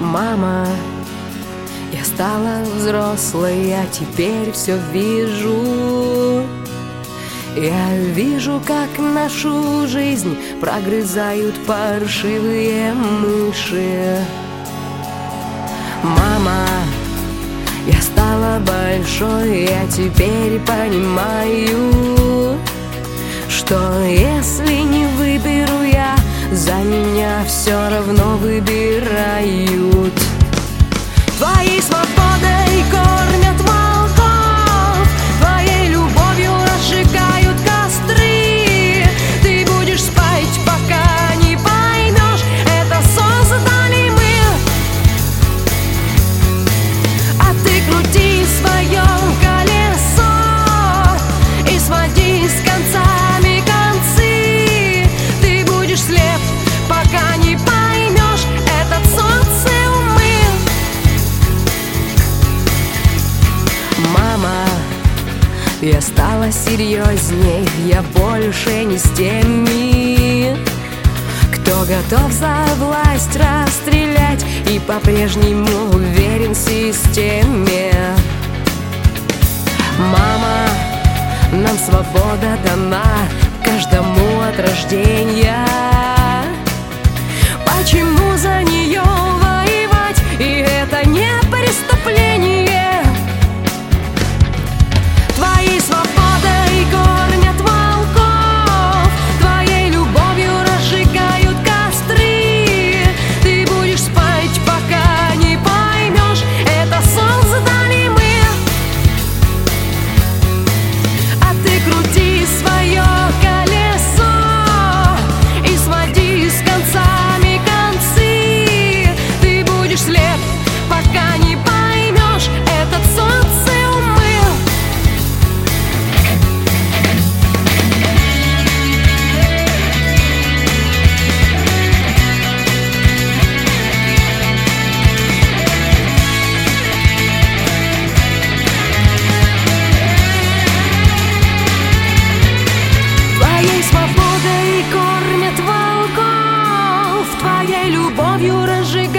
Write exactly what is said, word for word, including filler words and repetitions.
Мама, я стала взрослой, я теперь все вижу. Я вижу, как нашу жизнь прогрызают паршивые мыши. Мама, я стала большой, я теперь понимаю, что если не выберу я, за меня все равно выбирают. Твоей свободой кормят волков, твоей любовью разжигают костры. Ты будешь спать, пока не поймешь, это создали мы. А ты крути свое колесо и своди с концами концы. Ты будешь слеп, пока не поймешь, этот социум мы. Мама, я стала серьезней, я больше не с теми, кто готов за власть расстрелять и по-прежнему уверен в системе. Мама, нам свобода дана каждому от рождения. Почему за нее воевать, и это не преступление? Твоей свободой кормят волков, твоей любовью разжигают костры. Ты будешь спать, пока не поймешь, это создали мы. А ты крути свое колесо и своди с концами концы. Ты будешь слеп, пока не поймешь, этот социум мы. Твоей свободой кормят волков, твоей любовью разжигают